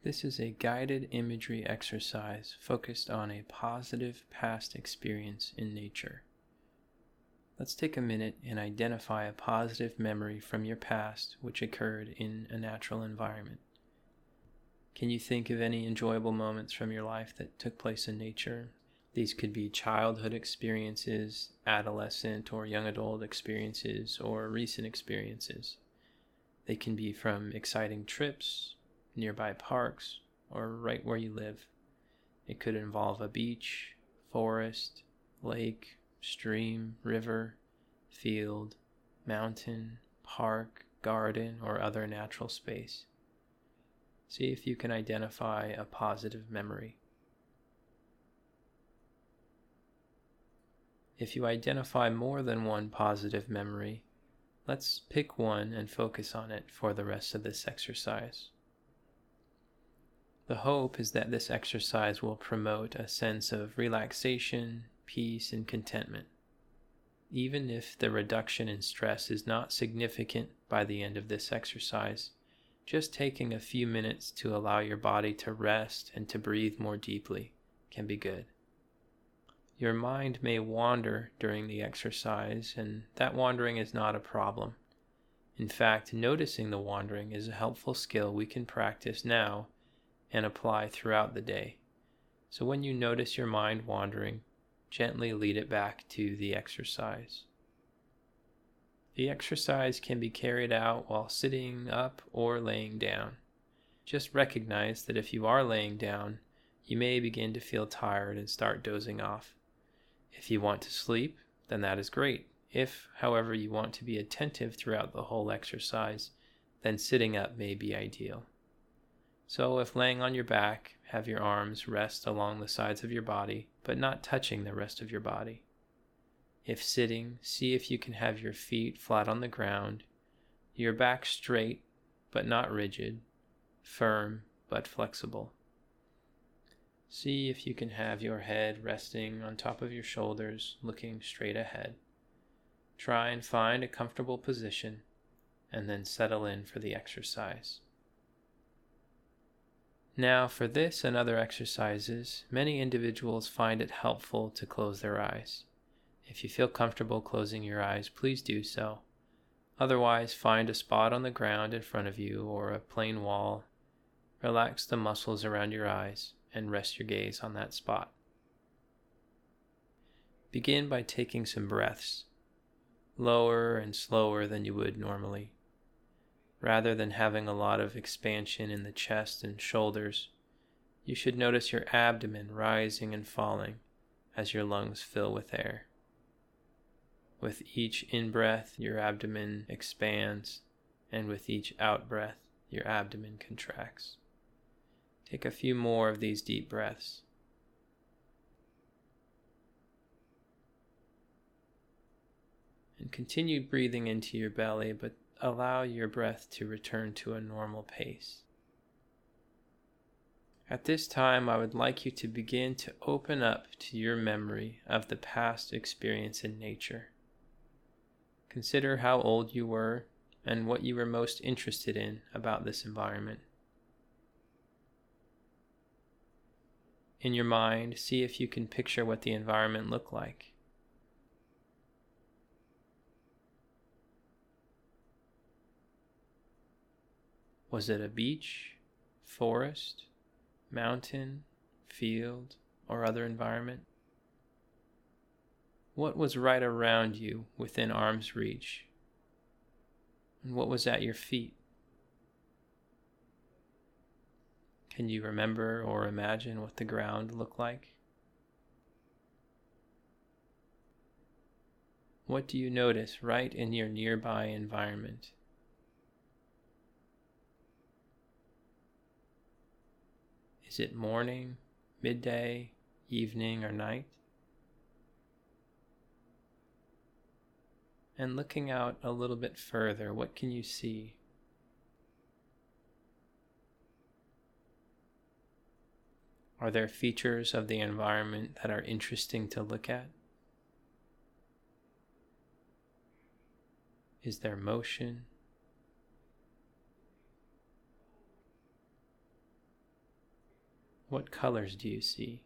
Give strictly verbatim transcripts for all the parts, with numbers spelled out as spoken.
This is a guided imagery exercise focused on a positive past experience in nature. Let's take a minute and identify a positive memory from your past which occurred in a natural environment. Can you think of any enjoyable moments from your life that took place in nature? These could be childhood experiences, adolescent or young adult experiences, or recent experiences. They can be from exciting trips, nearby parks, or right where you live. It could involve a beach, forest, lake, stream, river, field, mountain, park, garden, or other natural space. See if you can identify a positive memory. If you identify more than one positive memory, let's pick one and focus on it for the rest of this exercise. The hope is that this exercise will promote a sense of relaxation, peace, and contentment. Even if the reduction in stress is not significant by the end of this exercise, just taking a few minutes to allow your body to rest and to breathe more deeply can be good. Your mind may wander during the exercise, and that wandering is not a problem. In fact, noticing the wandering is a helpful skill we can practice now and apply throughout the day. So when you notice your mind wandering, gently lead it back to the exercise. The exercise can be carried out while sitting up or laying down. Just recognize that if you are laying down, you may begin to feel tired and start dozing off. If you want to sleep, then that is great. If, however, you want to be attentive throughout the whole exercise, then sitting up may be ideal. So if laying on your back, have your arms rest along the sides of your body, but not touching the rest of your body. If sitting, see if you can have your feet flat on the ground, your back straight but not rigid, firm but flexible. See if you can have your head resting on top of your shoulders, looking straight ahead. Try and find a comfortable position, and then settle in for the exercise. Now, for this and other exercises, many individuals find it helpful to close their eyes. If you feel comfortable closing your eyes, please do so. Otherwise, find a spot on the ground in front of you or a plain wall. Relax the muscles around your eyes and rest your gaze on that spot. Begin by taking some breaths, lower and slower than you would normally. Rather than having a lot of expansion in the chest and shoulders, you should notice your abdomen rising and falling as your lungs fill with air. With each in-breath, your abdomen expands, and with each out-breath, your abdomen contracts. Take a few more of these deep breaths. And continue breathing into your belly, but allow your breath to return to a normal pace. At this time, I would like you to begin to open up to your memory of the past experience in nature. Consider how old you were and what you were most interested in about this environment. In your mind, see if you can picture what the environment looked like. Was it a beach, forest, mountain, field, or other environment? What was right around you within arm's reach? And what was at your feet? Can you remember or imagine what the ground looked like? What do you notice right in your nearby environment? Is it morning, midday, evening, or night? And looking out a little bit further, what can you see? Are there features of the environment that are interesting to look at? Is there motion? What colors do you see?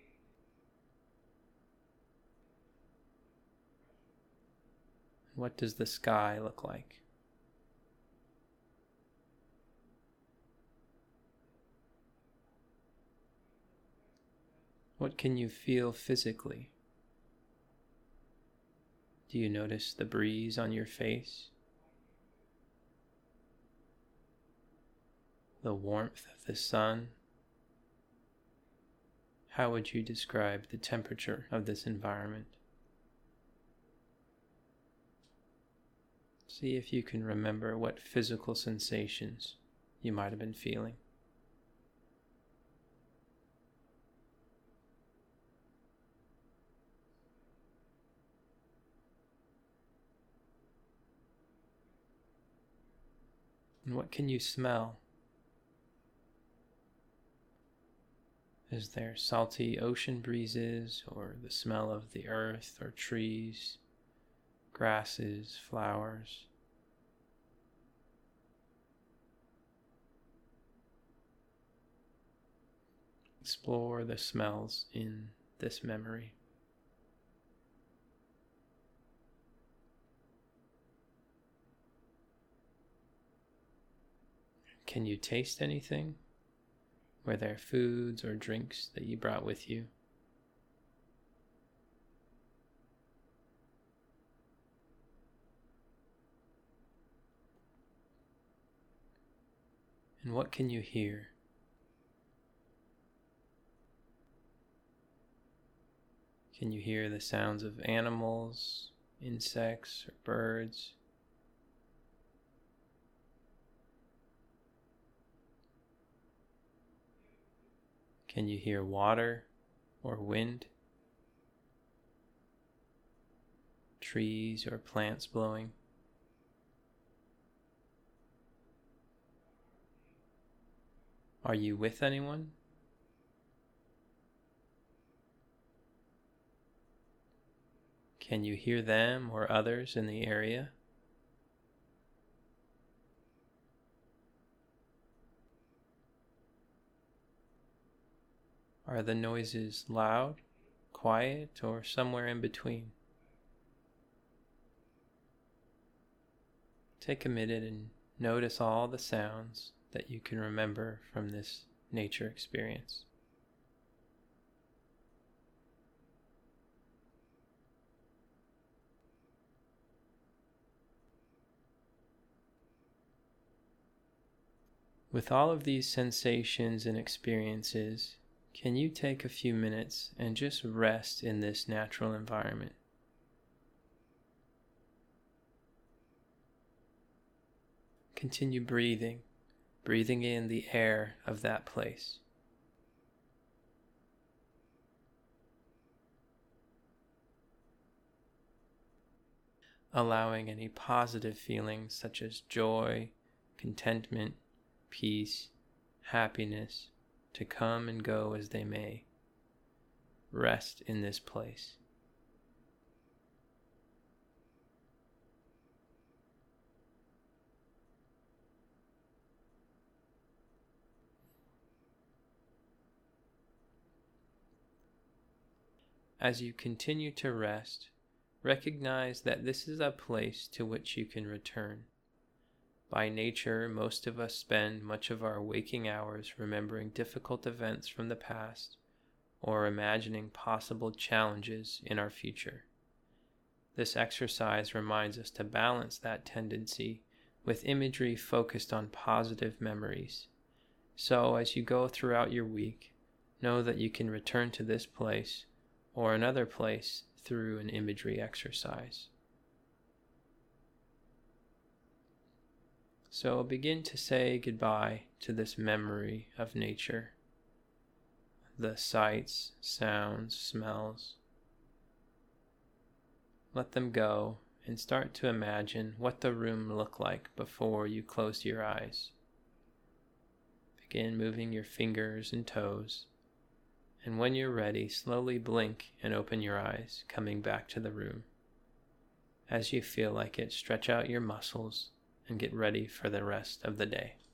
What does the sky look like? What can you feel physically? Do you notice the breeze on your face? The warmth of the sun? How would you describe the temperature of this environment? See if you can remember what physical sensations you might have been feeling. And what can you smell? Is there salty ocean breezes, or the smell of the earth or trees, grasses, flowers? Explore the smells in this memory. Can you taste anything? Were there foods or drinks that you brought with you? And what can you hear? Can you hear the sounds of animals, insects, or birds? Can you hear water or wind? Trees or plants blowing? Are you with anyone? Can you hear them or others in the area? Are the noises loud, quiet, or somewhere in between? Take a minute and notice all the sounds that you can remember from this nature experience. With all of these sensations and experiences, can you take a few minutes and just rest in this natural environment? Continue breathing, breathing in the air of that place. Allowing any positive feelings such as joy, contentment, peace, happiness to come and go as they may. Rest in this place. As you continue to rest, recognize that this is a place to which you can return. By nature, most of us spend much of our waking hours remembering difficult events from the past or imagining possible challenges in our future. This exercise reminds us to balance that tendency with imagery focused on positive memories. So, as you go throughout your week, know that you can return to this place or another place through an imagery exercise. So begin to say goodbye to this memory of nature, the sights, sounds, smells. Let them go and start to imagine what the room looked like before you closed your eyes. Begin moving your fingers and toes, and when you're ready, slowly blink and open your eyes, coming back to the room. As you feel like it, stretch out your muscles and get ready for the rest of the day.